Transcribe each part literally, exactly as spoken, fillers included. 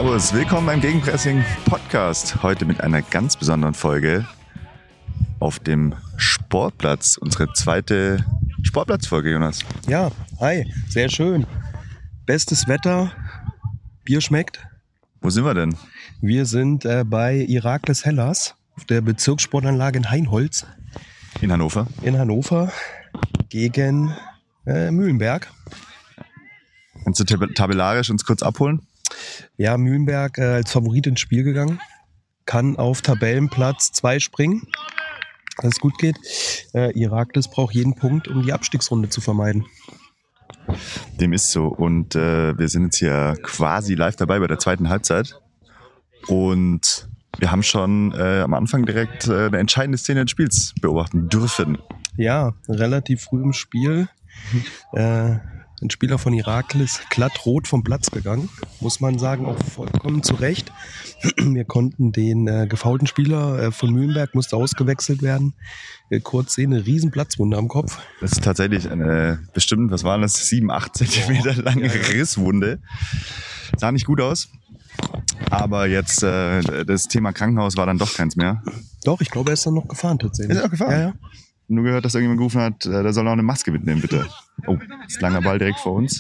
Servus, willkommen beim Gegenpressing-Podcast. Heute mit einer ganz besonderen Folge auf dem Sportplatz. Unsere zweite Sportplatzfolge, Jonas. Ja, hi, sehr schön. Bestes Wetter, Bier schmeckt. Wo sind wir denn? Wir sind äh, bei Iraklis Hellas auf der Bezirkssportanlage in Hainholz. In Hannover. In Hannover gegen äh, Mühlenberg. Kannst du tab- tabellarisch uns kurz abholen? Ja, Mühlenberg äh, als Favorit ins Spiel gegangen. Kann auf Tabellenplatz zwei springen, wenn es gut geht. Äh, Iraklis braucht jeden Punkt, um die Abstiegsrunde zu vermeiden. Dem ist so. Und äh, wir sind jetzt hier quasi live dabei bei der zweiten Halbzeit. Und wir haben schon äh, am Anfang direkt äh, eine entscheidende Szene des Spiels beobachten dürfen. Ja, relativ früh im Spiel. Äh, ein Spieler von Iraklis glatt rot vom Platz gegangen. Muss man sagen, auch vollkommen zu Recht. Wir konnten den äh, gefoulten Spieler äh, von Mühlenberg, musste ausgewechselt werden. Äh, kurz sehen, eine riesen Platzwunde am Kopf. Das ist tatsächlich eine bestimmt, was waren das, sieben, acht Zentimeter lange Ja, ja. Risswunde. Sah nicht gut aus. Aber jetzt äh, das Thema Krankenhaus war dann doch keins mehr. Doch, ich glaube, er ist dann noch gefahren tatsächlich. Ist er auch gefahren? Ja, ja. Nur gehört, dass irgendjemand gerufen hat, äh, da soll er auch eine Maske mitnehmen, bitte. Oh, ist langer Ball direkt vor uns.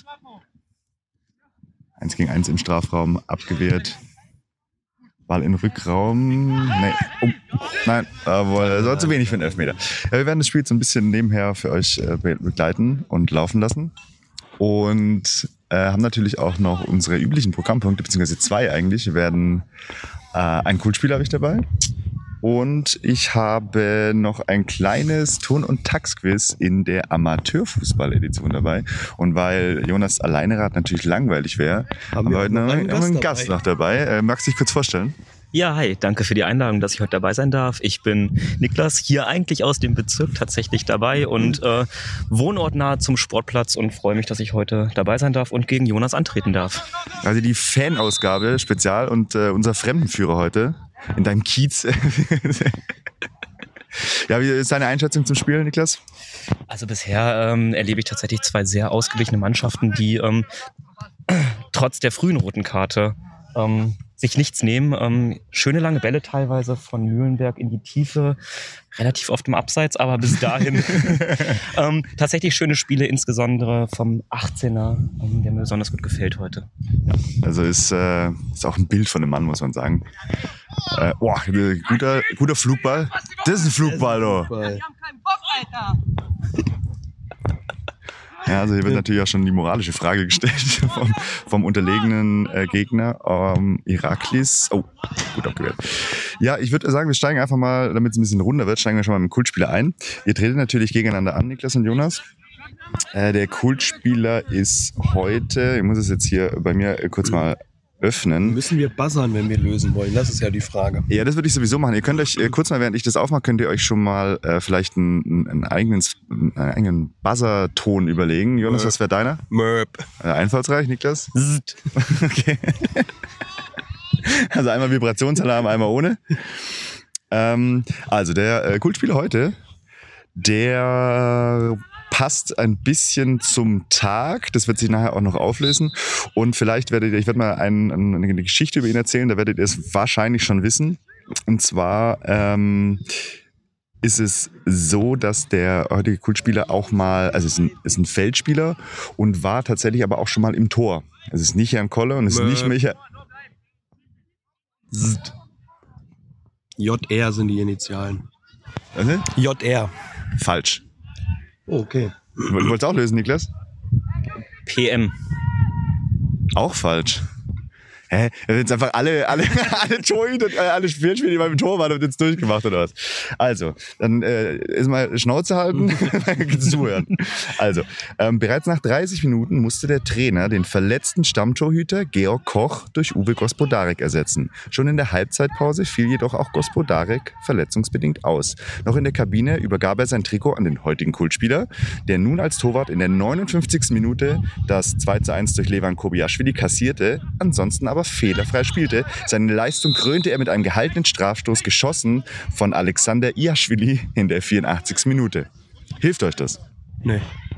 Eins gegen eins im Strafraum, abgewehrt. Ball in Rückraum. Nee. Oh, nein, aber das war zu wenig für einen Elfmeter. Ja, wir werden das Spiel so ein bisschen nebenher für euch äh, be- begleiten und laufen lassen. Und äh, haben natürlich auch noch unsere üblichen Programmpunkte, beziehungsweise zwei eigentlich. Wir werden äh, einen Coolspieler habe ich dabei. Und ich habe noch ein kleines Turn- und Tax-Quiz in der Amateurfußball-Edition dabei. Und weil Jonas Alleinrad natürlich langweilig wäre, haben, haben wir heute noch einen, Gast, einen Gast noch dabei. Äh, magst du dich kurz vorstellen? Ja, hi, danke für die Einladung, dass ich heute dabei sein darf. Ich bin Niklas, hier eigentlich aus dem Bezirk tatsächlich dabei und äh, wohnortnah zum Sportplatz und freue mich, dass ich heute dabei sein darf und gegen Jonas antreten darf. Also die Fanausgabe, Spezial und äh, unser Fremdenführer heute in deinem Kiez. Ja, wie ist deine Einschätzung zum Spiel, Niklas? Also bisher ähm, erlebe ich tatsächlich zwei sehr ausgeglichene Mannschaften, die ähm, trotz der frühen roten Karte ähm, sich nichts nehmen. Ähm, schöne lange Bälle teilweise von Mühlenberg in die Tiefe, relativ oft im Abseits, aber bis dahin ähm, tatsächlich schöne Spiele, insbesondere vom achtzehner, ähm, der mir besonders gut gefällt heute. Ja, also ist, äh, ist auch ein Bild von dem Mann, muss man sagen. Äh, boah, guter, guter Flugball. Das ist ein Flugball, doch. Weil- Wir haben keinen Bock, Alter! Ja, also hier wird natürlich auch schon die moralische Frage gestellt vom, vom unterlegenen äh, Gegner, ähm, Iraklis. Oh, gut abgewehrt. Ja, ich würde sagen, wir steigen einfach mal, damit es ein bisschen runder wird, steigen wir schon mal mit dem Kultspieler ein. Ihr tretet natürlich gegeneinander an, Niklas und Jonas. Äh, der Kultspieler ist heute, ich muss es jetzt hier bei mir kurz mal öffnen. Müssen wir buzzern, wenn wir lösen wollen? Das ist ja die Frage. Ja, das würde ich sowieso machen. Ihr könnt euch äh, kurz mal, während ich das aufmache, könnt ihr euch schon mal äh, vielleicht einen, einen, eigenen, einen eigenen Buzzer-Ton überlegen. Jonas, Möp. was wäre deiner? Möp. Äh, einfallsreich, Niklas? Okay. Also einmal Vibrationsalarm, einmal ohne. Ähm, also der äh, Kultspieler heute, der passt ein bisschen zum Tag. Das wird sich nachher auch noch auflösen. Und vielleicht werdet ihr, ich werde mal ein, eine Geschichte über ihn erzählen, da werdet ihr es wahrscheinlich schon wissen. Und zwar ähm, ist es so, dass der heutige Kultspieler auch mal, also ist ein, ist ein Feldspieler und war tatsächlich aber auch schon mal im Tor. Es ist nicht Jan Koller und es ist Möp. nicht Michael. J R sind die Initialen. Was? J R. Falsch. Oh, okay. Du wolltest auch lösen, Niklas? P M. Auch falsch. Hä? Jetzt einfach alle, alle, alle Torhüter, äh, alle Spielspieler, die beim Tor waren, haben jetzt durchgemacht oder was? Also, dann äh, ist mal Schnauze halten, zuhören. Also, ähm, bereits nach dreißig Minuten musste der Trainer den verletzten Stammtorhüter Georg Koch durch Uwe Gospodarek ersetzen. Schon in der Halbzeitpause fiel jedoch auch Gospodarek verletzungsbedingt aus. Noch in der Kabine übergab er sein Trikot an den heutigen Kultspieler, der nun als Torwart in der neunundfünfzigsten Minute das zwei zu eins durch Levan Kobiaschwili kassierte, ansonsten aber fehlerfrei spielte. Seine Leistung krönte er mit einem gehaltenen Strafstoß, geschossen von Alexander Iaschwili in der vierundachtzigsten Minute. Hilft euch das? Nee.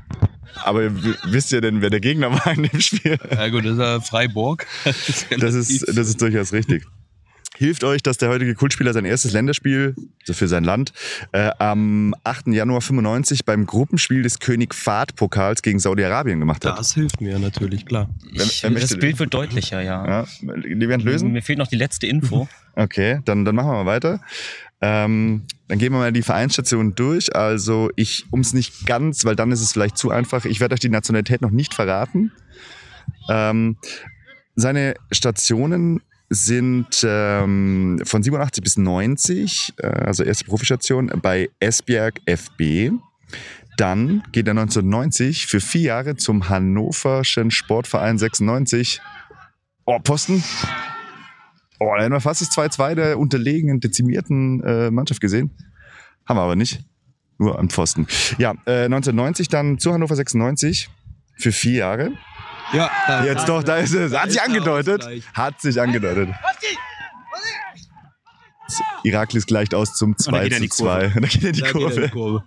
Aber w- wisst ihr denn, wer der Gegner war in dem Spiel? Ja gut, das ist ja Freiburg. Das ist, Das ist, das ist durchaus richtig. Hilft euch, dass der heutige Kultspieler sein erstes Länderspiel, also für sein Land, äh, am achten Januar fünfundneunzig beim Gruppenspiel des König Fahd-Pokals gegen Saudi-Arabien gemacht hat. Das hilft mir natürlich, klar. Ich, wer möchte das Bild wird deutlicher, ja. Ja, die werden lösen? Mir fehlt noch die letzte Info. Okay, dann, dann machen wir mal weiter. Ähm, dann gehen wir mal die Vereinsstationen durch. Also ich, um es nicht ganz, weil dann ist es vielleicht zu einfach, ich werde euch die Nationalität noch nicht verraten. Ähm, seine Stationen sind ähm, von siebenundachtzig bis neunzig, äh, also erste Profistation bei Esbjerg F B. Dann geht er neunzehnhundertneunzig für vier Jahre zum Hannoverschen Sportverein sechsundneunzig. Oh, Posten. Oh, da hätten wir fast das zwei zwei der unterlegenen, dezimierten äh, Mannschaft gesehen. Haben wir aber nicht. Nur am Pfosten. Ja, äh, neunzehnhundertneunzig dann zu Hannover sechsundneunzig für vier Jahre. Ja, da, Jetzt doch, da ist es. Hat ist sich der angedeutet. Ausgleich. Hat sich angedeutet. Iraklis gleicht aus zum zwei geht er in zu die Kurve. zwei. Da geht er in die Da geht er in Kurve. die Kurve.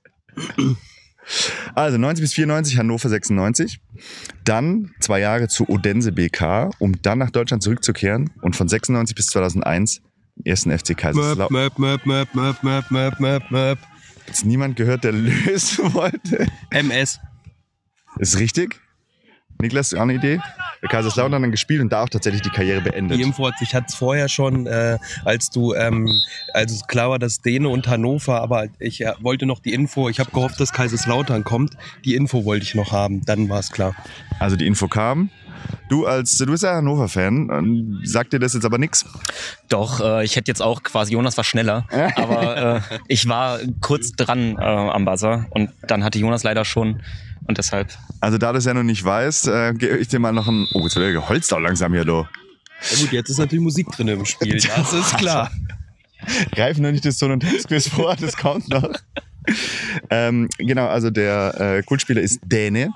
Also neunzig bis vierundneunzig Hannover sechsundneunzig. Dann zwei Jahre zu Odense B K, um dann nach Deutschland zurückzukehren. Und von sechsundneunzig bis zweitausendeins im ersten F C Möp, Kaiserslautern. möp, möp, möp, möp, möp, möp, möp, möp. Jetzt niemand gehört, der lösen wollte. M S. Ist richtig. Niklas, auch eine Idee? Der Kaiserslautern hat dann gespielt und da auch tatsächlich die Karriere beendet. Die Info hat sich hat's vorher schon, äh, als du, ähm, also klar war das Däne und Hannover, aber ich äh, wollte noch die Info, ich habe gehofft, dass Kaiserslautern kommt. Die Info wollte ich noch haben, dann war es klar. Also die Info kam. Du als, du bist ja Hannover-Fan, ähm, sagt dir das jetzt aber nichts? Doch, äh, ich hätte jetzt auch quasi, Jonas war schneller, aber äh, ich war kurz dran äh, am Buzzer und dann hatte Jonas leider schon und deshalb. Also da du es ja noch nicht weißt, äh, gebe ich dir mal noch ein... Oh, jetzt wird er geholzt auch langsam hier, du. Ja gut, jetzt ist natürlich Musik drin im Spiel, das ist klar. Greif nur nicht das Son- und Textquiz vor, das kommt noch. ähm, genau, also der äh, Kultspieler ist Däne.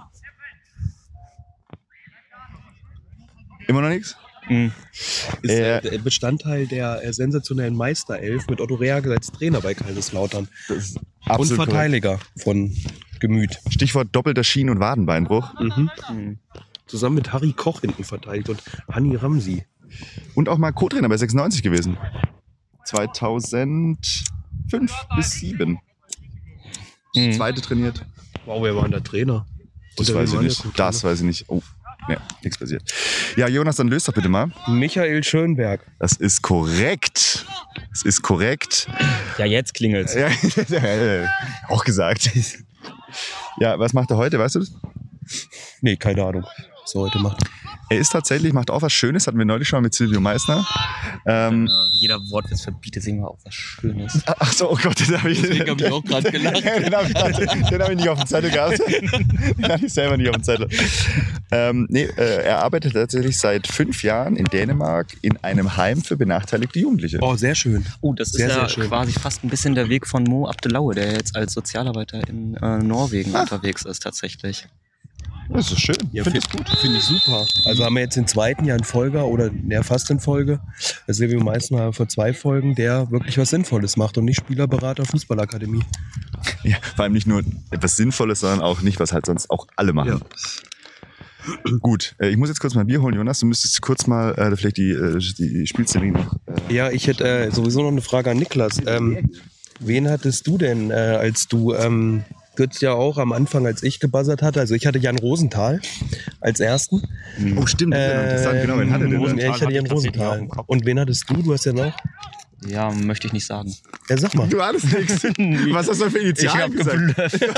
Immer noch nichts? Mh. Ist Äh, äh, Bestandteil der äh, sensationellen Meisterelf mit Otto Rehagel als Trainer bei Kaiserslautern. Das ist Und absolut korrekt. Verteidiger von Gemüt. Stichwort doppelter Schien- und Wadenbeinbruch. Mhm. Mhm. Zusammen mit Harry Koch hinten verteidigt und Hanni Ramsi. Und auch mal Co-Trainer bei sechsundneunzig gewesen. zweitausendfünf bis sieben. Mhm. Zweite trainiert. Wow, wer war denn der Trainer? Das Unter weiß ich wem war nicht. der Das weiß ich nicht. Oh, ja, nichts passiert. Ja, Jonas, dann löst doch bitte mal. Michael Schönberg. Das ist korrekt. Das ist korrekt. Ja, jetzt klingelt's. Ja, auch gesagt. Ja, was macht er heute, weißt du das? Nee, keine Ahnung, was er heute macht. Er ist tatsächlich, macht auch was Schönes, hatten wir neulich schon mit Silvio Meissner. Ähm, Äh, jeder Wortwitz verbietet sich mal auch was Schönes. ach so, oh Gott, den habe ich, Deswegen hab ich auch gerade gelacht. den habe ich, den hab ich nicht auf dem Zettel gehabt. Den hatte ich selber nicht auf dem Zettel. Ähm, nee, äh, er arbeitet tatsächlich seit fünf Jahren in Dänemark in einem Heim für benachteiligte Jugendliche. Oh, sehr schön. Oh, das Sehr, ist ja sehr schön. quasi fast ein bisschen der Weg von Mo Abdelaue, der jetzt als Sozialarbeiter in äh, Norwegen Ah. unterwegs ist tatsächlich. Das ist schön. Ja, Finde finde ich gut. Finde ich super. Also haben wir jetzt den zweiten Jahr in Folge oder ja, fast in Folge. Der Silvio Meissner vor zwei Folgen, der wirklich was Sinnvolles macht und nicht Spielerberater Fußballakademie. Ja, vor allem nicht nur etwas Sinnvolles, sondern auch nicht, was halt sonst auch alle machen. Gut, äh, ich muss jetzt kurz mal ein Bier holen, Jonas. Du müsstest kurz mal äh, vielleicht die, äh, die Spielszene noch... Äh, Ja, ich hätte äh, sowieso noch eine Frage an Niklas. Ähm, wen hattest du denn, äh, als du... Ähm, Götz ja auch am Anfang, als ich gebuzzert hatte. Also ich hatte Jan Rosenthal als ersten. oh, stimmt, das ist ja noch interessant. Genau, wen hatte Ähm, der Rosenthal denn? ja, ich hatte hatte Jan ich tatsächlich auch Rosenthal. im Kopf. Und wen hattest du? Du hast ja noch. Ja, möchte ich nicht sagen. Ja, sag mal. Du hattest nichts. Was hast du für Initialen gesagt?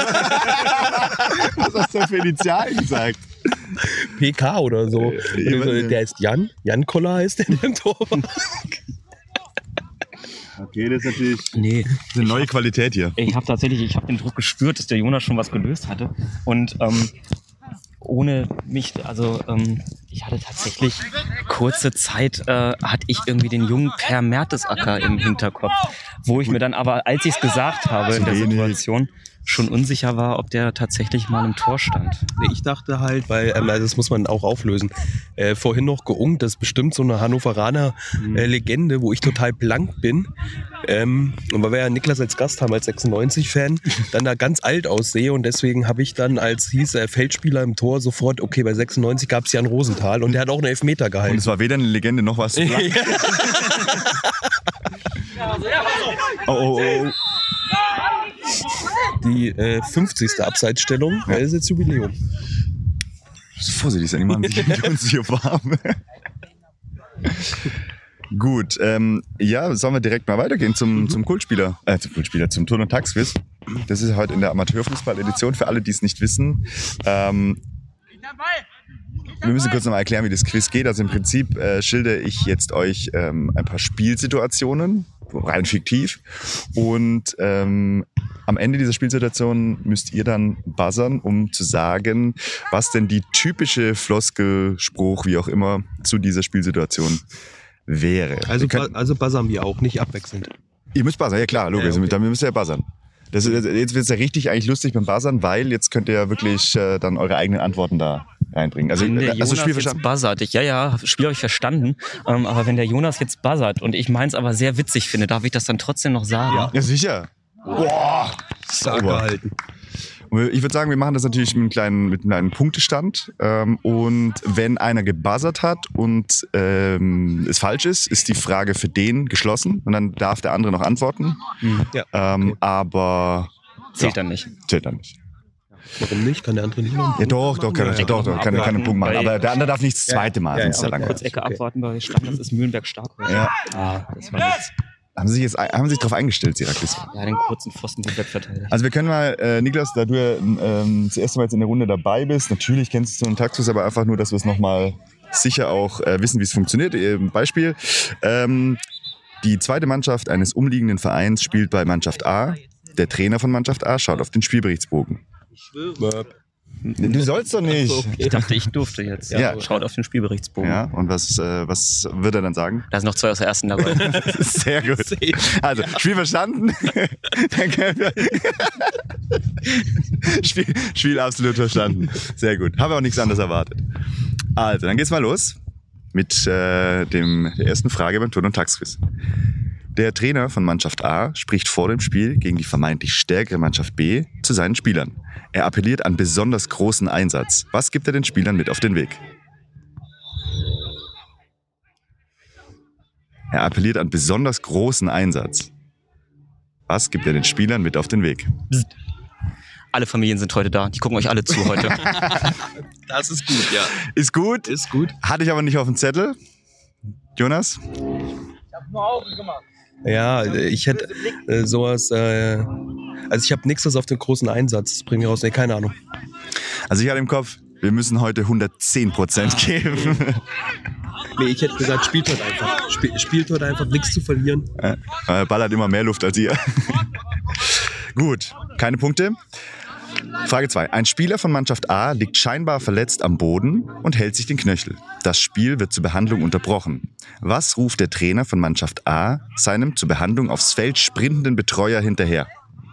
Was hast du für Initialen gesagt? P K oder so. Äh, Und jemand- der ist Jan. Jan Koller heißt der, der im Tor war. Okay, das ist natürlich Nee, eine neue Qualität hier. ich habe tatsächlich, ich habe den Druck gespürt, dass der Jonas schon was gelöst hatte. Und ähm, ohne mich, also ähm, ich hatte tatsächlich kurze Zeit, äh, hatte ich irgendwie den jungen Per Mertesacker im Hinterkopf. Wo ich mir dann aber, als ich es gesagt habe in der wenig. Situation, schon unsicher war, ob der tatsächlich mal im Tor stand. Nee, ich dachte halt, weil, ähm, also das muss man auch auflösen, äh, vorhin noch geungt, das ist bestimmt so eine Hannoveraner äh, Legende, wo ich total blank bin. Ähm, und weil wir ja Niklas als Gast haben, als sechsundneunzig-Fan, dann da ganz alt aussehe und deswegen habe ich dann, als hieß äh, Feldspieler im Tor, sofort, okay, bei sechsundneunzig gab es Jan Rosenthal und der hat auch einen Elfmeter Und gehalten. es war weder eine Legende noch was. oh, oh, oh. Die äh, fünfzigste Abseitsstellung, ja. Das ist jetzt Jubiläum. Vorsichtig sein, die machen sich uns hier warm. Gut, ähm, ja, sollen wir direkt mal weitergehen zum, zum Kultspieler, äh, zum Kultspieler, zum Turn- und Tagsquiz. Das ist heute in der Amateurfußball-Edition, für alle, die es nicht wissen. Ähm, wir müssen kurz nochmal erklären, wie das Quiz geht. Also im Prinzip äh, schildere ich jetzt euch ähm, ein paar Spielsituationen, rein fiktiv. Und ähm, am Ende dieser Spielsituation müsst ihr dann buzzern, um zu sagen, was denn die typische Floskel, Spruch, wie auch immer, zu dieser Spielsituation wäre. Also, könnt, also buzzern wir auch, nicht abwechselnd. Ihr müsst buzzern, ja klar, logisch. Ja, okay. Dann müsst ihr ja buzzern. Das, jetzt wird es ja richtig eigentlich lustig beim Buzzern, weil jetzt könnt ihr ja wirklich äh, dann eure eigenen Antworten da reinbringen. Also, wenn der also Jonas Spiel jetzt verstanden? buzzert, ich, ja, ja, Spiel habe ich verstanden, ähm, aber wenn der Jonas jetzt buzzert und ich meins aber sehr witzig finde, darf ich das dann trotzdem noch sagen? Ja, ja sicher. Boah, stark gehalten. Ich würde sagen, wir machen das natürlich mit einem kleinen, mit einem kleinen Punktestand. Ähm, und wenn einer gebuzzert hat und ähm, es falsch ist, ist die Frage für den geschlossen und dann darf der andere noch antworten. Mhm. Ja, ähm, okay. Aber zählt ja, dann nicht. Zählt dann nicht. Warum nicht? Kann der andere nicht noch einen Ja, Punkt doch, doch, kann, machen? ja, doch, doch, kann, kann einen Punkt machen. Aber der andere darf nicht das zweite Mal, ja, ja, sonst ist ja okay. langweilig. Kurz Ecke Okay. abwarten, bei Standards ist Mühlenberg stark heute. Ja. Ah, das war jetzt. Haben Sie sich jetzt haben Sie sich darauf eingestellt, Sirakus? Ja, den kurzen Pfosten gut wegverteidigt. Also wir können mal, äh, Niklas, da du ja ähm, das erste Mal jetzt in der Runde dabei bist, natürlich kennst du so einen Taxus, aber einfach nur, dass wir es nochmal sicher auch äh, wissen, wie es funktioniert. Beispiel, ähm, die zweite Mannschaft eines umliegenden Vereins spielt bei Mannschaft A. Der Trainer von Mannschaft A schaut auf den Spielberichtsbogen. Ich schwöre. Du sollst doch nicht. Ach so, okay. Ich dachte, ich durfte jetzt. Ja. Schaut auf den Spielberichtsbogen. Ja, und was, äh, was wird er dann sagen? Da sind noch zwei aus der ersten dabei. Sehr gut. Also, Spiel verstanden. Dann können wir Spiel, Spiel absolut verstanden. Sehr gut. Haben wir auch nichts anderes erwartet. Also, dann geht's mal los mit äh, dem, der ersten Frage beim Turn- und Tagsquiz. Der Trainer von Mannschaft A spricht vor dem Spiel gegen die vermeintlich stärkere Mannschaft B zu seinen Spielern. Er appelliert an besonders großen Einsatz. Was gibt er den Spielern mit auf den Weg? Er appelliert an besonders großen Einsatz. Was gibt er den Spielern mit auf den Weg? Psst. Alle Familien sind heute da. Die gucken euch alle zu heute. Das ist gut, ja. Ist gut. Ist gut. Hatte ich aber nicht auf dem Zettel. Jonas? Ich hab nur Augen gemacht. Ja, ich hätte äh, sowas, äh, also ich habe nichts auf den großen Einsatz. Das bringt mir raus, nee, keine Ahnung. Also ich hatte im Kopf, wir müssen heute hundertzehn Prozent geben. Nee, ich hätte gesagt, spielt heute einfach. Sp- spielt heute einfach, nichts zu verlieren. Er ballert immer mehr Luft als ihr. Gut, keine Punkte. Frage zwei. Ein Spieler von Mannschaft A liegt scheinbar verletzt am Boden und hält sich den Knöchel. Das Spiel wird zur Behandlung unterbrochen. Was ruft der Trainer von Mannschaft A seinem zur Behandlung aufs Feld sprintenden Betreuer hinterher?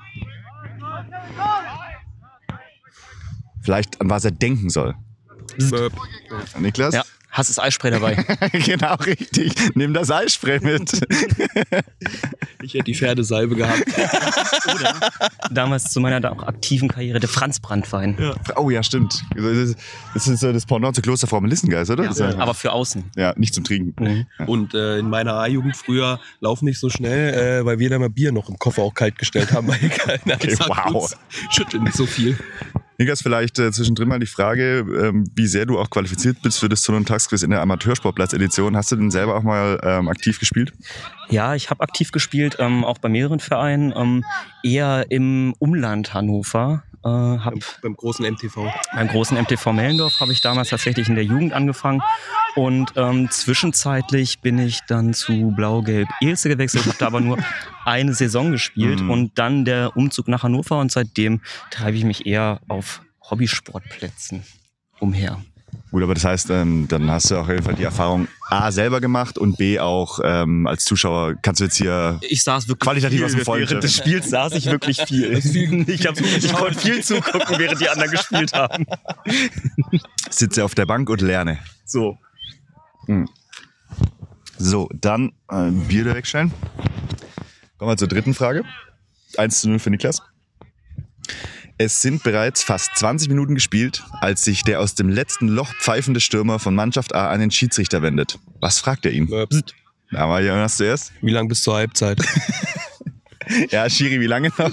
Vielleicht an was er denken soll. Böp. Niklas? Ja, hast das Eisspray dabei. Genau, richtig. Nimm das Eisspray mit. Ich hätte die Pferdesalbe gehabt. Oder damals zu meiner da auch aktiven Karriere der Franz Branntwein. Ja. Oh ja, stimmt. Das ist das, ist das Pendant zur Klosterfrau Melissengeist, oder? Ja, Das ist ja, aber für außen. ja, nicht zum Trinken. Mhm. Ja. Und äh, in meiner A-Jugend früher laufen nicht so schnell, äh, weil wir da mal Bier noch im Koffer auch kalt gestellt haben. Weil keiner Okay, gesagt, wow. uns schütteln nicht so viel. Niklas, vielleicht äh, zwischendrin mal die Frage, ähm, wie sehr du auch qualifiziert bist für das Turn- und Tagsquiz in der Amateursportplatz-Edition. Hast du denn selber auch mal ähm, aktiv gespielt? Ja, ich habe aktiv gespielt, ähm, auch bei mehreren Vereinen, ähm, eher im Umland Hannover. Äh, hab Beim, beim großen M T V. beim großen M T V Mellendorf habe ich damals tatsächlich in der Jugend angefangen und ähm, zwischenzeitlich bin ich dann zu Blau-Gelb Ilse gewechselt, habe da aber nur eine Saison gespielt Mhm. und dann der Umzug nach Hannover und seitdem treibe ich mich eher auf Hobbysportplätzen umher. Gut, aber das heißt, ähm, dann hast du auf jeden Fall die Erfahrung A selber gemacht und B auch ähm, als Zuschauer kannst du jetzt hier Ich saß wirklich qualitativ viel. aus dem Vollen Während des Spiels saß ich wirklich viel. Ich, hab, ich konnte viel zugucken, während die anderen gespielt haben. sitze auf der Bank und lerne. So. Hm. So, dann äh, Bier da wegstellen. Kommen wir zur dritten Frage. eins zu null für Niklas. Es sind bereits fast zwanzig Minuten gespielt, als sich der aus dem letzten Loch pfeifende Stürmer von Mannschaft A an den Schiedsrichter wendet. Was fragt er ihn? Möpst. Da war Jonas zuerst. Wie lang bis zur Halbzeit? Ja, Schiri, wie lange noch?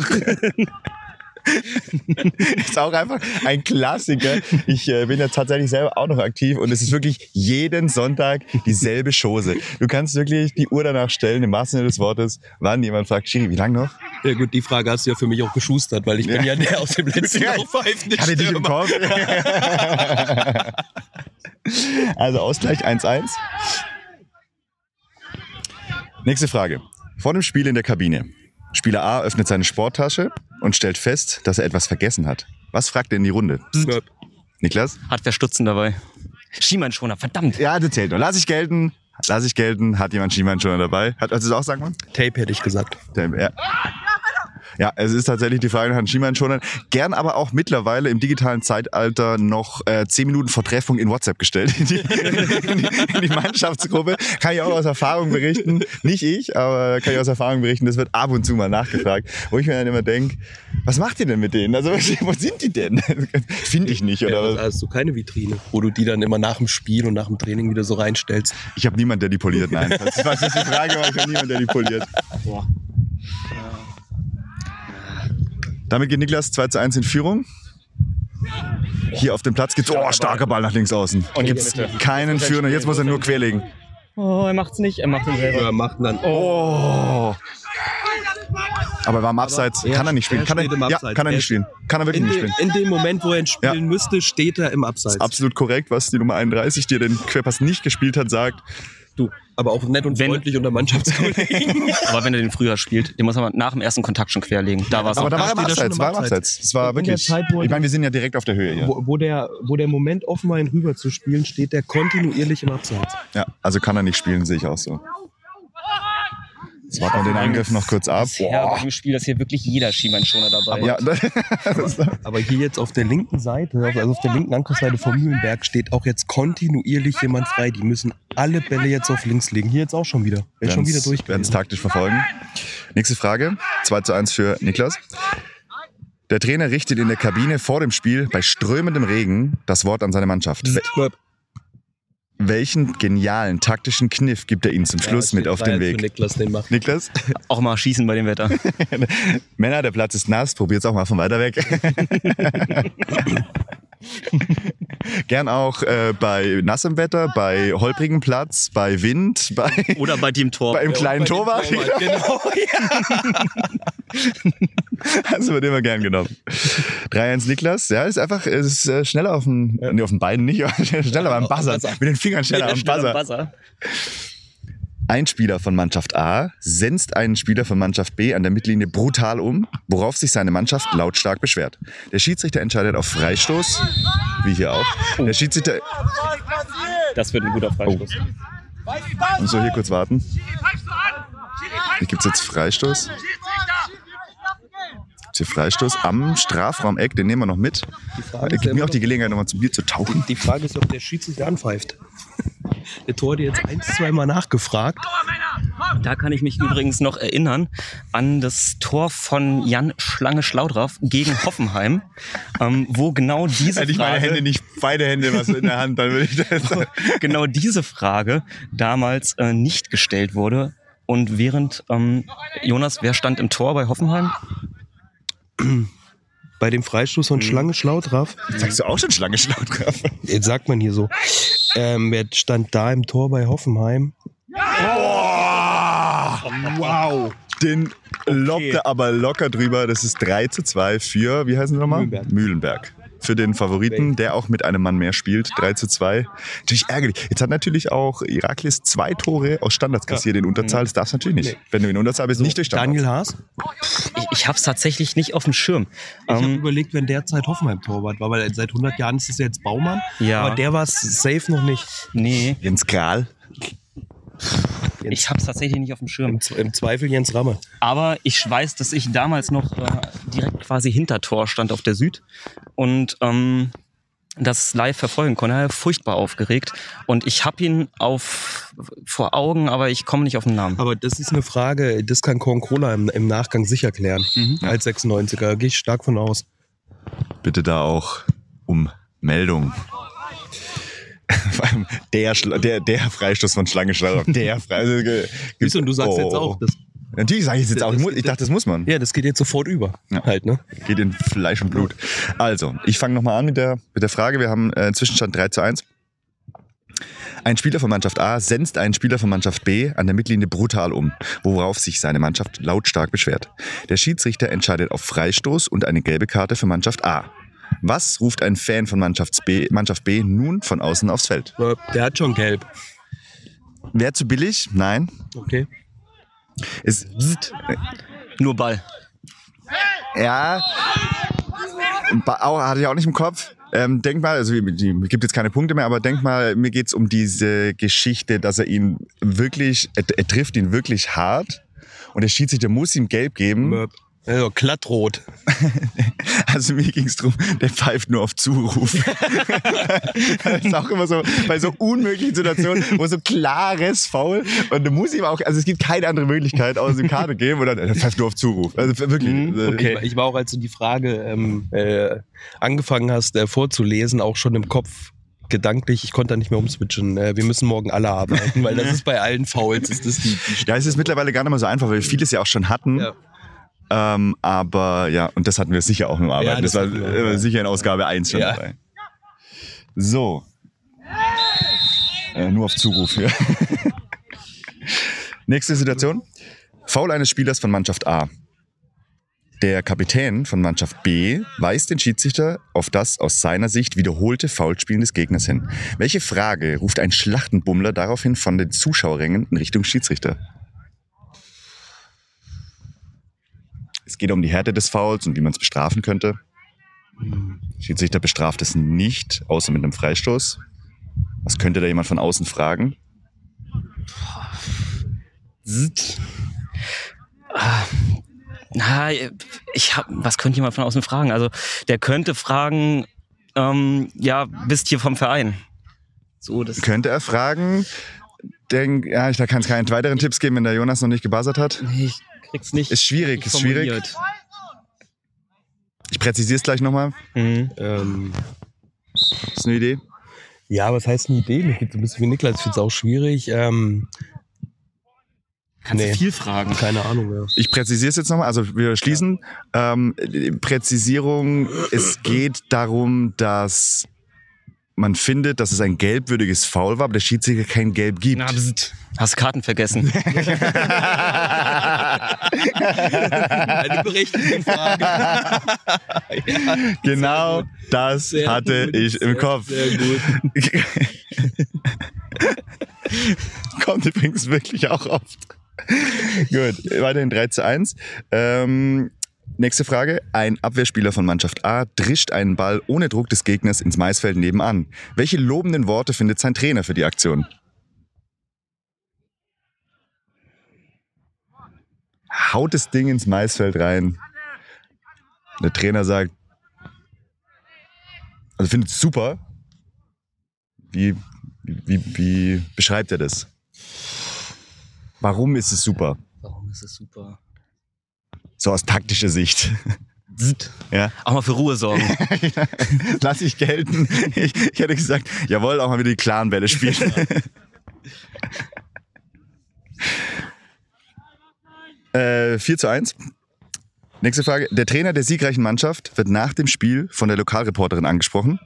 Ist auch einfach ein Klassiker. Ich äh, bin ja tatsächlich selber auch noch aktiv und es ist wirklich jeden Sonntag dieselbe Chose. Du kannst wirklich die Uhr danach stellen, im wahrsten Sinne des Wortes, wann jemand fragt, Schiri, wie lange noch? Ja gut, die Frage hast du ja für mich auch geschustert, weil ich bin ja der aus dem letzten Ja, Loch pfeifende Ich hatte dich im Stürmer. Kopf. Also Ausgleich eins eins. Nächste Frage. Vor dem Spiel in der Kabine. Spieler A öffnet seine Sporttasche und stellt fest, dass er etwas vergessen hat. Was fragt er in die Runde? Möp. Niklas? Hat wer Stutzen dabei? Schienbeinschoner, verdammt. Ja, das zählt noch. Lass ich gelten. Lass ich gelten. Hat jemand Schienbeinschoner dabei? Hat, also das auch sagen wollen? Tape hätte ich gesagt. Ja. Ja, es ist tatsächlich die Frage nach den Schienbeinschonern. Gern aber auch mittlerweile im digitalen Zeitalter noch äh, zehn Minuten vor Treffung in WhatsApp gestellt. In die, in, die, in die Mannschaftsgruppe. Kann ich auch aus Erfahrung berichten. Nicht ich, aber kann ich aus Erfahrung berichten. Das wird ab und zu mal nachgefragt. Wo ich mir dann immer denke, was macht ihr denn mit denen? Also wo sind die denn? Finde ich nicht. Oder Ja, was? hast du keine Vitrine, wo du die dann immer nach dem Spiel und nach dem Training wieder so reinstellst. Ich habe niemanden, der die poliert. Nein, das ist, was ist die Frage, aber ich habe niemanden, der die poliert. Boah. Damit geht Niklas zwei zu eins in Führung. Hier auf dem Platz gibt's oh, starker Ball nach links außen. Und Gibt's jetzt bitte. keinen Führer. Jetzt muss er nur querlegen. Oh, er macht's nicht, er macht ihn selber. Ja, macht dann. Oh. Aber er war im Abseits. er- Kann er nicht spielen? er Kann er, steht im ja, Abseits. kann er Er nicht spielen? Kann er wirklich In, nicht de, spielen? in dem Moment, wo er ihn spielen Ja. müsste, steht er im Abseits. Absolut korrekt, was die Nummer einunddreißig, die den Querpass nicht gespielt hat, sagt. Du, aber auch nett und Wenn- freundlich unter Mannschaftskollegen. Aber wenn er den früher spielt, den muss er nach dem ersten Kontakt schon querlegen. Da war's Aber auch. da war er im steht er schon Abseits. im War im Abseits. Abseits. Das war In der wirklich. Zeit, wo er- Ich meine, wir sind ja direkt auf der Höhe hier. wo, wo, der, wo der Moment offen war, ihn rüber zu spielen, steht der kontinuierlich im Abseits. Ja, also kann er nicht spielen, sehe ich auch so. Jetzt warten wir den Angriff noch kurz ab. Ja, bei dem Spiel ist hier wirklich jeder Schienbeinschoner dabei. Ja, das, Aber hier jetzt auf der linken Seite, also auf der linken Angriffsseite vom Mühlenberg, steht auch jetzt kontinuierlich jemand frei. Die müssen alle Bälle jetzt auf links legen. Hier jetzt auch schon wieder. Er ist schon wieder durch. werden es taktisch verfolgen. Nächste Frage. zwei zu eins für Niklas. Der Trainer richtet in der Kabine vor dem Spiel bei strömendem Regen das Wort an seine Mannschaft. Wel- Welchen genialen taktischen Kniff gibt er ihnen zum Schluss mit auf den Weg? Niklas den macht. Niklas? Auch mal schießen bei dem Wetter. Männer, der Platz ist nass. Probiert's auch mal von weiter weg. Gern auch äh, bei nassem Wetter, bei holprigem Platz, bei Wind, bei, Oder bei dem Tor. bei einem kleinen Bei dem Torwart. Torwart, Genau. Das wird immer gern genommen. drei eins Niklas. Ja, ist einfach, es ist äh, schneller auf dem, nee, auf den Beinen nicht, aber schneller beim Buzzer. Mit den Fingern schneller am Schneller Buzzer. Buzzer. Ein Spieler von Mannschaft A senzt einen Spieler von Mannschaft B an der Mittellinie brutal um, worauf sich seine Mannschaft lautstark beschwert. Der Schiedsrichter entscheidet auf Freistoß, wie hier auch. Der Schiedsrichter, Das wird ein guter Freistoß. und so hier kurz warten. Hier gibt's jetzt Freistoß. Gibt's hier Freistoß am Strafraumeck, den nehmen wir noch mit. Frage ist Gib ja mir immer auch die Gelegenheit, nochmal zum Bier zu tauchen. Die Frage ist, ob der Schiedsrichter anpfeift. Der Tor hat jetzt ein, zweimal nachgefragt. Da kann ich mich übrigens noch erinnern an das Tor von Jan Schlange Schlaudraff gegen Hoffenheim, ähm, wo genau diese Hätte ich meine Frage, Hände nicht, beide Hände was in der Hand, dann würde ich das. genau diese Frage damals äh, nicht gestellt wurde. Und während, ähm, Jonas, wer stand im Tor bei Hoffenheim? Bei dem Freistoß von Schlange Schlaudraff, Sagst du auch schon Schlange schlau drauf? jetzt sagt man hier so, ähm, wer stand da im Tor bei Hoffenheim? Wow! Den lobt er aber locker drüber. Das ist drei zu zwei für, wie heißen sie nochmal? Mühlenberg. Mühlenberg. für den Favoriten, der auch mit einem Mann mehr spielt. drei zu zwei. Natürlich ärgerlich. Jetzt hat natürlich auch Iraklis zwei Tore aus Standards kassiert in Unterzahl. Das darfst du natürlich nicht. Wenn du in Unterzahl bist, nicht durch Standards. Daniel Haas? Ich, ich habe es tatsächlich nicht auf dem Schirm. Ich habe Ähm, überlegt, wenn derzeit Hoffenheim Torwart war, weil seit hundert Jahren ist es ja jetzt Baumann. Ja. Aber der war es safe noch nicht. nee, Jens Kral. ich habe es tatsächlich nicht auf dem Schirm. Im, Z- im Zweifel Jens Ramme. Aber ich weiß, dass ich damals noch äh, direkt quasi hinter Tor stand auf der Süd und ähm, das live verfolgen konnte. Er war furchtbar aufgeregt und ich habe ihn auf vor Augen, aber ich komme nicht auf den Namen. Aber das ist eine Frage, das kann Korn-Krola im, im Nachgang sicher klären. Mhm. Als sechsundneunziger, da gehe ich stark von aus. Bitte da auch um Meldung. Vor allem der, Schla- der, der Freistoß von Schlange Schlauch. Der Freistoß. Also, Wieso, und du sagst oh. jetzt auch, das, Natürlich sage ich es jetzt auch. Ich, Das- muss, ich dachte, das muss man. ja, das geht jetzt sofort über. Ja. Halt, ne? Geht in Fleisch und Blut. Also, ich fange nochmal an mit der, mit der Frage. Wir haben äh, Zwischenstand drei zu eins. Ein Spieler von Mannschaft A senzt einen Spieler von Mannschaft B an der Mittellinie brutal um, worauf sich seine Mannschaft lautstark beschwert. Der Schiedsrichter entscheidet auf Freistoß und eine gelbe Karte für Mannschaft A. Was ruft ein Fan von Mannschaft B, Mannschaft B nun von außen aufs Feld? Der hat schon gelb. Wäre zu billig? Nein. Okay. Ist, Nur Ball. ja, Ba- auch, hatte ich auch nicht im Kopf. Ähm, denk mal, also die gibt jetzt keine Punkte mehr, aber denk mal, mir geht's um diese Geschichte, dass er ihn wirklich, er, er trifft ihn wirklich hart und der Schiedsrichter muss ihm gelb geben. Also, glattrot. Also mir ging's drum, der pfeift nur auf Zuruf. Das ist auch immer so, bei so unmöglichen Situationen, wo so klares Foul und du musst ihm auch, also es gibt keine andere Möglichkeit, außer eine Karte geben oder der pfeift nur auf Zuruf. Also wirklich. Mhm, okay. Ich, ich war auch, als du die Frage ähm, äh, angefangen hast äh, vorzulesen, auch schon im Kopf gedanklich, ich konnte da nicht mehr umswitchen. Äh, wir müssen morgen alle arbeiten, weil das ist bei allen Fouls. Ist das die, die Ja, es ist mittlerweile gar nicht mehr so einfach, weil wir vieles ja auch schon hatten. Ja. Ähm, aber ja, und das hatten wir sicher auch im Arbeiten. Ja, das, das war hatten wir, äh, ja. sicher in Ausgabe eins schon Ja. dabei. So. Äh, nur auf Zuruf hier. Nächste Situation. Foul eines Spielers von Mannschaft A. Der Kapitän von Mannschaft B weist den Schiedsrichter auf das aus seiner Sicht wiederholte Foulspielen des Gegners hin. Welche Frage ruft ein Schlachtenbummler daraufhin von den Zuschauerrängen in Richtung Schiedsrichter? Es geht um die Härte des Fouls und wie man es bestrafen könnte. Schiedsrichter bestraft es nicht, außer mit einem Freistoß. Was könnte da jemand von außen fragen? Ah, na, ich hab, was könnte jemand von außen fragen? Also der könnte fragen, ähm, ja, bist hier vom Verein? So, das Könnte er fragen? Denk, ja, ich da kann es keinen weiteren Tipps geben, wenn der Jonas noch nicht gebuzzert hat. nee, ich krieg's nicht. Ist schwierig, nicht ist schwierig. formuliert. Ich präzisiere es gleich nochmal. Mhm. Ähm, Ist eine Idee? ja, was heißt eine Idee? Mir geht so ein bisschen wie Niklas, ich finde es auch schwierig. Ähm, Kannst nee. du viel fragen. Keine Ahnung, ja. Ich präzisiere es jetzt nochmal. Also wir schließen. Ähm, die Präzisierung, es geht darum, dass man findet, dass es ein gelbwürdiges Foul war, aber der Schiedsrichter kein Gelb gibt. Na, bist, hast Karten vergessen. Eine berechtigte Frage. Ja, Genau sehr gut. das Sehr hatte gut, ich im sehr, Kopf. Sehr gut. Kommt übrigens wirklich auch oft. Gut, weiterhin drei zu eins. Ähm, nächste Frage. Ein Abwehrspieler von Mannschaft A drischt einen Ball ohne Druck des Gegners ins Maisfeld nebenan. Welche lobenden Worte findet sein Trainer für die Aktion? Haut das Ding ins Maisfeld rein. Der Trainer sagt, also findet es super. Wie, wie, wie beschreibt er das? Warum ist es super? Warum ist es super? So aus taktischer Sicht. Ja. Auch mal für Ruhe sorgen. Lass ich gelten. Ich, ich hätte gesagt, jawohl, auch mal wieder die klaren Bälle spielen. äh, vier zu eins. Nächste Frage. Der Trainer der siegreichen Mannschaft wird nach dem Spiel von der Lokalreporterin angesprochen.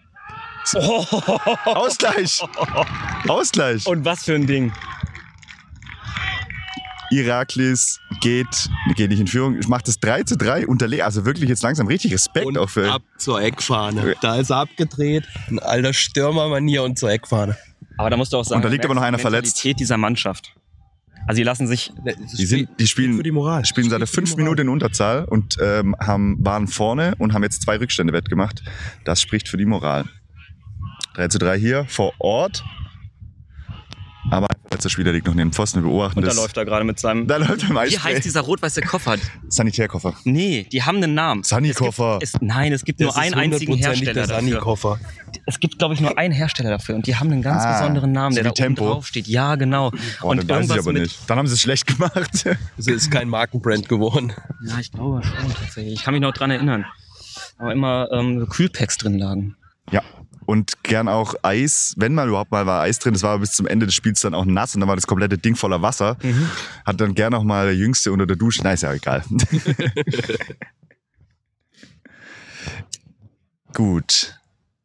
Ausgleich! Ausgleich! Und was für ein Ding. Iraklis geht, geht nicht in Führung, macht es drei zu drei unterlegen. Also wirklich jetzt langsam richtig Respekt Und auch für. ab zur Eckfahne. Da ist er abgedreht. Ein alter Stürmermanier und zur Eckfahne. Aber da musst du auch sagen, Und da liegt aber noch einer die verletzt. Mentalität dieser Mannschaft. Also die lassen sich, Die, sind, die spielen, für die Moral. spielen seit Steht für fünf die Moral. Minuten in Unterzahl und ähm, haben, waren vorne und haben jetzt zwei Rückstände wettgemacht. Das spricht für die Moral. drei zu drei hier vor Ort. Aber ein letzter Spieler liegt noch neben dem Pfosten. Wir beobachten und da das. läuft er gerade mit seinem... Da läuft er im Wie Eispray. heißt dieser rot-weiße Koffer? Sanitärkoffer. Nee, die haben einen Namen. Sunny-Koffer. Es gibt, es, nein, es gibt Das nur ist einen einzigen hundertprozentig Hersteller der dafür. Sunny-Koffer. Es gibt, glaube ich, nur einen Hersteller dafür und die haben einen ganz Ah, besonderen Namen, so der wie da oben Tempo. drauf steht. Ja, genau. Oh, und dann weiß ich irgendwas aber mit... nicht. Dann haben sie es schlecht gemacht. Es ist kein Markenbrand geworden. Ja, ich glaube schon tatsächlich. Ich kann mich noch dran erinnern. Aber immer ähm, so Kühlpacks drin lagen. Ja. Und gern auch Eis, wenn mal überhaupt mal war Eis drin, das war aber bis zum Ende des Spiels dann auch nass und dann war das komplette Ding voller Wasser. Mhm. Hat dann gern auch mal der Jüngste unter der Dusche. Na, ist ja egal. Gut.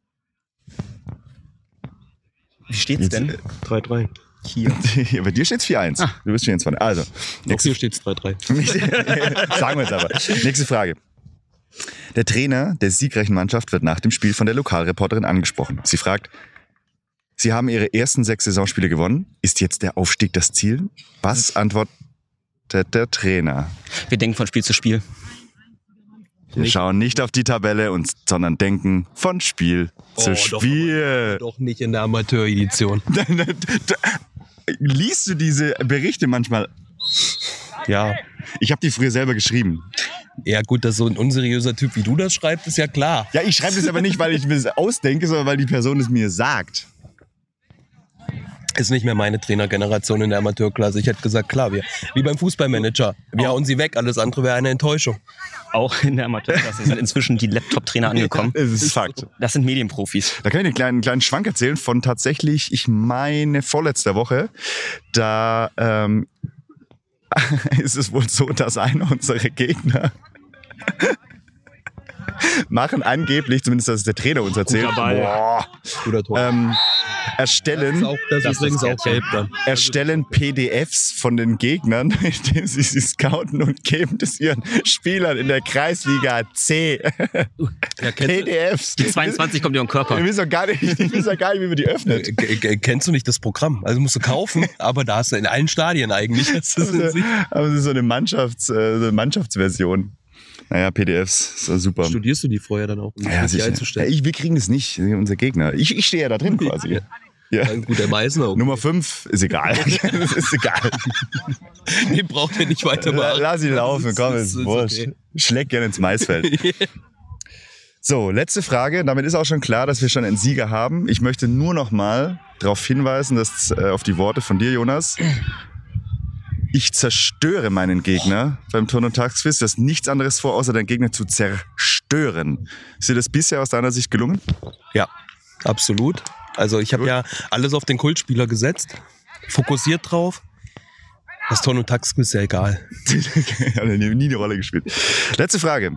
Wie steht's denn? Jetzt, drei drei. Hier. äh, Bei dir steht's vier eins. Ah. Du bist vier eins. Also, Auch nächste, hier steht es drei drei. sagen wir jetzt aber. Nächste Frage. Der Trainer der siegreichen Mannschaft wird nach dem Spiel von der Lokalreporterin angesprochen. Sie fragt, Sie haben Ihre ersten sechs Saisonspiele gewonnen. Ist jetzt der Aufstieg das Ziel? Was antwortet der Trainer? Wir denken von Spiel zu Spiel. Wir Nicht- schauen nicht auf die Tabelle, und, sondern denken von Spiel zu Oh, doch, Spiel. Doch nicht in der Amateuredition. Liest du diese Berichte manchmal? Ja. Ich habe die früher selber geschrieben. Ja gut, dass so ein unseriöser Typ wie du das schreibt, ist ja klar. Ja, ich schreibe das aber nicht, weil ich mir das ausdenke, sondern weil die Person es mir sagt. Ist nicht mehr meine Trainergeneration in der Amateurklasse. Ich hätte gesagt, klar, wir, wie beim Fußballmanager. Wir hauen sie weg, alles andere wäre eine Enttäuschung. Auch in der Amateurklasse sind inzwischen die Laptop-Trainer angekommen. Das ist Fakt. Das sind Medienprofis. Da kann ich einen kleinen, kleinen Schwank erzählen von tatsächlich, ich meine, vorletzter Woche. Da ähm, ist es wohl so, dass einer unserer Gegner machen angeblich, zumindest das ist der Trainer uns erzählt, Guter Ball. boah, Guter Tor. ähm, das ist, erstellen, auch, das das ist übrigens ist auch gelb dann. erstellen P D Fs von den Gegnern, indem sie sie scouten und geben das ihren Spielern in der Kreisliga C. Ja, P kennst, D Fs. Die zweiundzwanzig kommt dir im Körper. Ich weiß doch gar nicht, ich weiß doch gar nicht, wie man die öffnet. äh, g- g- kennst du nicht das Programm? Also musst du kaufen, aber da hast du in allen Stadien eigentlich. Das ist Also, aber es ist so eine, Mannschafts, äh, so eine Mannschaftsversion. Naja, P D Fs, ist ja super. Studierst du die vorher dann auch, um Ja, dich sicher. Ja, einzustellen? ich, wir kriegen das nicht, unser Gegner. Ich, ich stehe ja da drin quasi. Ja. Ja, gut, der Meißner. Okay. Nummer fünf ist egal. Das ist egal. Den braucht er nicht weiter beachten. Lass ihn laufen, Das komm, ist- ist ist wurscht. okay. Schlägt gerne ins Maisfeld. So, letzte Frage. Damit ist auch schon klar, dass wir schon einen Sieger haben. Ich möchte nur noch mal darauf hinweisen, dass äh, auf die Worte von dir, Jonas. Ich zerstöre meinen Gegner beim Turn- und Tagsquiz. Du hast nichts anderes vor, außer deinen Gegner zu zerstören. Ist dir das bisher aus deiner Sicht gelungen? Ja, absolut. Also ich habe ja alles auf den Kultspieler gesetzt, fokussiert drauf. Das Turn- und Tagsquiz ist ja egal. Hat nie nie eine Rolle gespielt. Letzte Frage.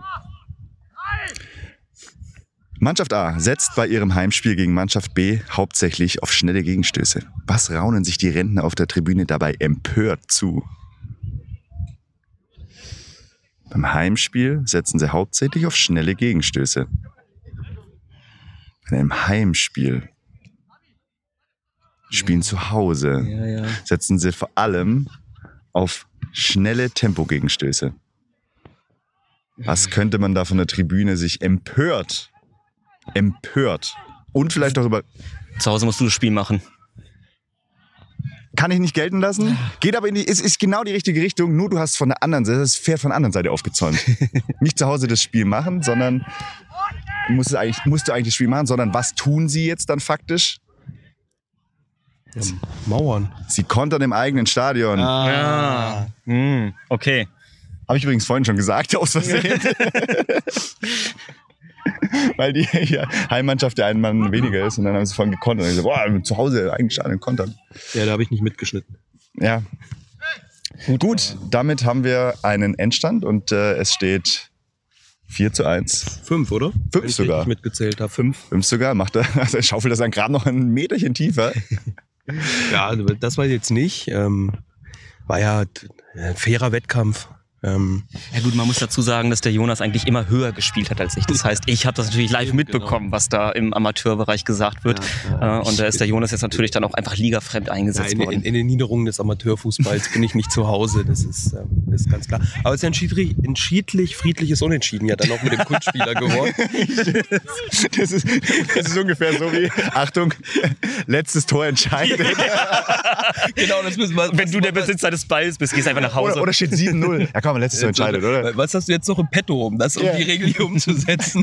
Mannschaft A setzt bei ihrem Heimspiel gegen Mannschaft B hauptsächlich auf schnelle Gegenstöße. Was raunen sich die Rentner auf der Tribüne dabei empört zu? Beim Heimspiel setzen sie hauptsächlich auf schnelle Gegenstöße. Bei einem Heimspiel spielen zu Hause Ja, ja. setzen sie vor allem auf schnelle Tempogegenstöße. Was könnte man da von der Tribüne sich empört, empört und vielleicht auch über... Zu Hause musst du das Spiel machen. Kann ich nicht gelten lassen, geht aber in die, es ist genau die richtige Richtung, nur du hast von der anderen Seite, das Pferd von der anderen Seite aufgezäumt. Nicht zu Hause das Spiel machen, sondern du musst, eigentlich, musst du eigentlich das Spiel machen, sondern was tun sie jetzt dann faktisch? Ja, Mauern. Sie kontern im eigenen Stadion. Ja. Hm, okay. Habe ich übrigens vorhin schon gesagt, aus Versehen. Weil die ja, Heimmannschaft der einen Mann weniger ist und dann haben sie vorhin gekontert. Und ich so, boah, zu Hause eigentlich Stadion kontern. Ja, da habe ich nicht mitgeschnitten. Ja. Gut, Gut, damit haben wir einen Endstand und äh, es steht vier zu eins. Fünf, oder? Fünf Wenn ich sogar. richtig mitgezählt habe. Fünf. Fünf sogar, macht er, also schaufelt das ein Graben noch ein Meterchen tiefer. Ja, das weiß ich jetzt nicht. Ähm, war ja ein fairer Wettkampf. Ähm, Ja gut, man muss dazu sagen, dass der Jonas eigentlich immer höher gespielt hat als ich. Das heißt, ich habe das natürlich live mitbekommen, genau. was da im Amateurbereich gesagt wird. Ja, ja. Äh, und da ist der Jonas jetzt natürlich dann auch einfach ligafremd ja, eingesetzt in, worden. in, in den Niederungen des Amateurfußballs bin ich nicht zu Hause, das ist, ähm, ist ganz klar. Aber es ist ja ein schiedlich, ein schiedlich friedliches Unentschieden, ja dann auch mit dem Kunstspieler geworden. Das ist, das ist ungefähr so wie, Achtung, letztes Tor entscheidet. Genau, das müssen wir. Wenn du der Besitzer des Balls bist, gehst einfach nach Hause. Oder, oder steht sieben null. Ja komm, letztes Tor entscheidet, oder? Was hast du jetzt noch im Petto, um das um Ja. die Regel hier umzusetzen?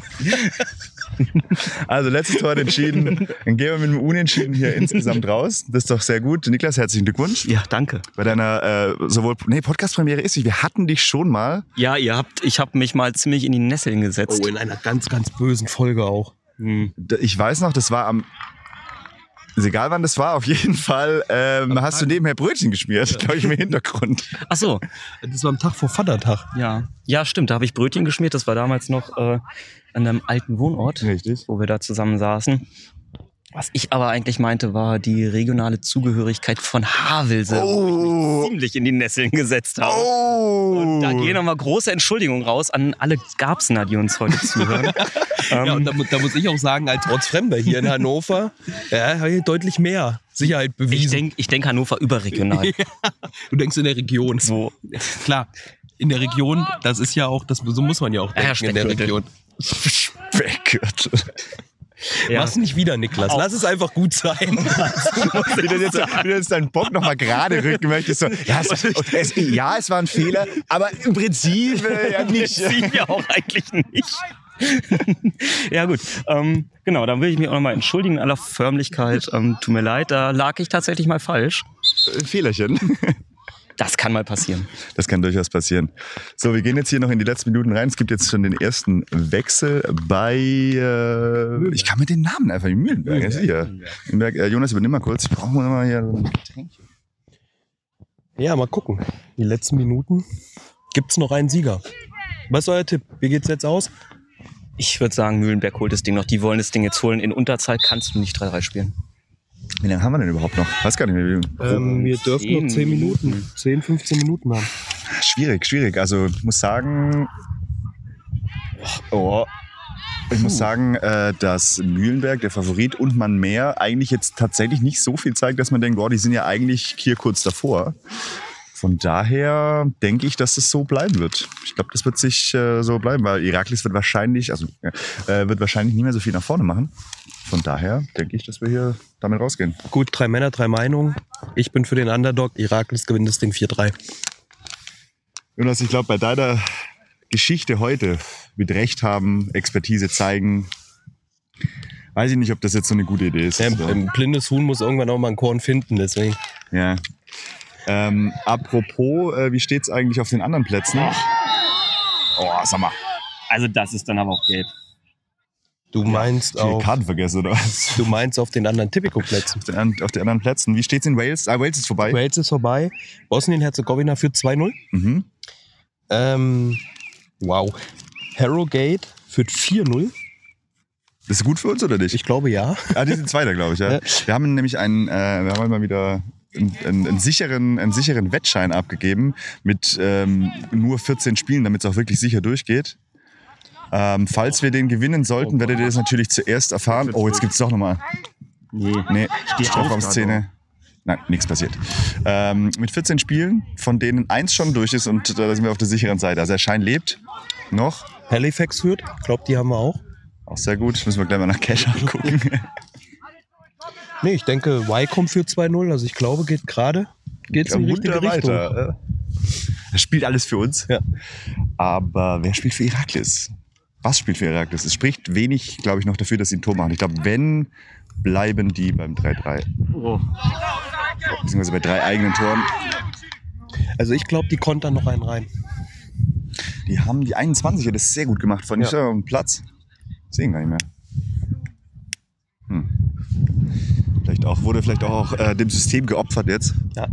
Also letztes Tor hat entschieden. Dann gehen wir mit dem Unentschieden hier insgesamt raus. Das ist doch sehr gut. Niklas, herzlichen Glückwunsch. Ja, danke. Bei deiner äh, sowohl nee, Podcast-Premiere ist nicht. Wir hatten dich schon mal. Ja, ihr habt, ich habe mich mal ziemlich in die Nesseln gesetzt. Oh, in einer ganz, ganz bösen Folge auch. Hm. Ich weiß noch, das war am. Ist egal wann das war, auf jeden Fall ähm, hast du nebenher Brötchen geschmiert, glaube ich, im Hintergrund. Ach so, Das war am Tag vor Vatertag. ja. Ja, stimmt, da habe ich Brötchen geschmiert. Das war damals noch äh, an einem alten Wohnort, Richtig. wo wir da zusammen saßen. Was ich aber eigentlich meinte, war die regionale Zugehörigkeit von Havelse, wo ich mich ziemlich in die Nesseln gesetzt habe. Oh! Und da gehen nochmal große Entschuldigungen raus an alle Garbsner, die uns heute zuhören. ähm, Ja, und da, mu- da muss ich auch sagen, als Ortsfremder hier in Hannover, ja, habe ich deutlich mehr Sicherheit ich bewiesen. denke ich denk Hannover überregional. Du denkst in der Region. So. Klar, in der Region, das ist ja auch, das, so muss man ja auch denken Ja, in der Speckgürtel. Region. Speckgürtel. Ja. Mach's nicht wieder, Niklas. Lass es einfach gut sein. Wie du jetzt, wie du jetzt deinen Bock nochmal gerade rücken möchtest. So, ja, es, es, ja, es war ein Fehler, aber im Prinzip äh, ja nicht. Ziehen wir auch eigentlich nicht. Ja gut, ähm, genau, dann will ich mich auch nochmal entschuldigen in aller Förmlichkeit. Ähm, tut mir leid, da lag ich tatsächlich mal falsch. Ein Fehlerchen. Das kann mal passieren. Das kann durchaus passieren. So, wir gehen jetzt hier noch in die letzten Minuten rein. Es gibt jetzt schon den ersten Wechsel bei, äh, ich kann mit den Namen einfach nicht, Mühlenberg. Mühlenberg. Hier. Mühlenberg. Äh, Jonas, übernimm mal kurz. Ich brauche mal hier so ein Getränkchen. Ja, mal gucken. Die letzten Minuten gibt's noch einen Sieger. Was ist euer Tipp? Wie geht's jetzt aus? Ich würde sagen, Mühlenberg holt das Ding noch. Die wollen das Ding jetzt holen. In Unterzahl kannst du nicht drei drei spielen. Wie lange haben wir denn überhaupt noch? Weiß gar nicht mehr. Wie. Ähm, wir dürfen noch zehn Minuten, zehn, fünfzehn Minuten haben. Schwierig, schwierig. Also ich muss sagen, oh, ich muss sagen, äh, dass Mühlenberg, der Favorit und man mehr, eigentlich jetzt tatsächlich nicht so viel zeigt, dass man denkt, oh, die sind ja eigentlich hier kurz davor. Von daher denke ich, dass es so bleiben wird. Ich glaube, das wird sich äh, so bleiben, weil Iraklis wird wahrscheinlich, also äh, wird wahrscheinlich nicht mehr so viel nach vorne machen. Von daher denke ich, dass wir hier damit rausgehen. Gut, drei Männer, drei Meinungen. Ich bin für den Underdog. Iraklis gewinnt das Ding vier drei. Jonas, ich glaube, bei deiner Geschichte heute mit Recht haben, Expertise zeigen, weiß ich nicht, ob das jetzt so eine gute Idee ist. Ja, So. ein blindes Huhn muss irgendwann auch mal ein Korn finden, deswegen. Ja. Ähm, apropos, äh, wie steht's eigentlich auf den anderen Plätzen? Oh, sag mal. Also das ist dann aber auch gelb. Du meinst Viele auf, Karten vergessen, oder was? du meinst auf den anderen Tipico-Plätzen. Auf den, an- auf den anderen Plätzen. Wie steht's in Wales? Ah, Wales ist vorbei. Wales ist vorbei. Bosnien-Herzegowina führt zwei null. Mhm. Ähm, wow. Harrogate führt vier null. Das ist gut für uns, oder nicht? Ich glaube ja. Ah, die sind Zweiter, glaube ich. Ja. Ja. Wir haben nämlich einen, äh, wir haben mal wieder einen, einen, einen, sicheren, einen sicheren Wettschein abgegeben mit ähm, nur vierzehn Spielen, damit es auch wirklich sicher durchgeht. Ähm, falls wir den gewinnen sollten, werdet ihr das natürlich zuerst erfahren. Oh, jetzt gibt es doch nochmal. Nee. Nee, Steh Strafraumszene. Nein, nichts passiert. Ähm, mit vierzehn Spielen, von denen eins schon durch ist und da sind wir auf der sicheren Seite. Also der Schein lebt noch. Halifax führt. Ich glaube, die haben wir auch. Auch sehr gut. Müssen wir gleich mal nach Cash angucken. Nee, ich denke, Wycombe führt zwei null. Also ich glaube, geht gerade geht's in die richtige Richtung. weiter. Das spielt alles für uns. Ja. Aber wer spielt für Iraklis? Was spielt für Iraklis? Es spricht wenig, glaube ich, noch dafür, dass sie ein Tor machen. Ich glaube, wenn, bleiben die beim drei drei. Oh. Beziehungsweise bei drei eigenen Toren. Also ich glaube, die kontern noch einen rein. Die haben die einundzwanziger, das ist sehr gut gemacht. Fand ich Ja. ja am Platz. Sehen gar nicht mehr. Hm. Vielleicht auch, wurde vielleicht auch äh, dem System geopfert jetzt. Ja.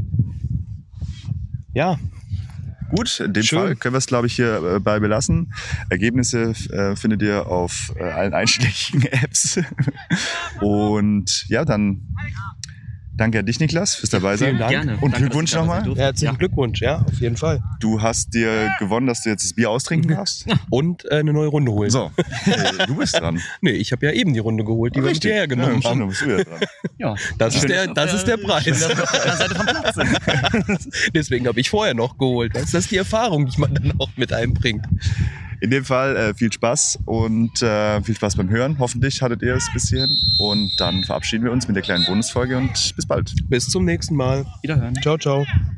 Ja, Gut, in dem Schön. Fall können wir es, glaube ich, hier äh, bei belassen. Ergebnisse äh, findet ihr auf äh, allen einschlägigen Apps. Und ja, dann Danke an dich, Niklas, fürs dabei sein. Vielen Dank. Gerne. Und Danke, Glückwunsch dass ich dabei sein nochmal. durfte. Herzlichen Ja. Glückwunsch, ja, auf jeden Fall. Du hast dir gewonnen, dass du jetzt das Bier austrinken darfst. Und äh, eine neue Runde holen. So, äh, du bist dran. Nee, ich habe ja eben die Runde geholt, die wir mit hierher Ja, genommen stimmt, haben. dann bist du wieder dran. Ja. Das ist Schön, der, dass das wir ist der auf der- Preis. schön, dass wir auf der anderen Seite vom Platz sind. Deswegen habe ich vorher noch geholt. Weißt du, das ist die Erfahrung, die man dann auch mit einbringt. In dem Fall äh, viel Spaß und äh, viel Spaß beim Hören. Hoffentlich hattet ihr es bis hierhin. Und dann verabschieden wir uns mit der kleinen Bonusfolge und bis bald. Bis zum nächsten Mal. Wiederhören. Ciao, ciao.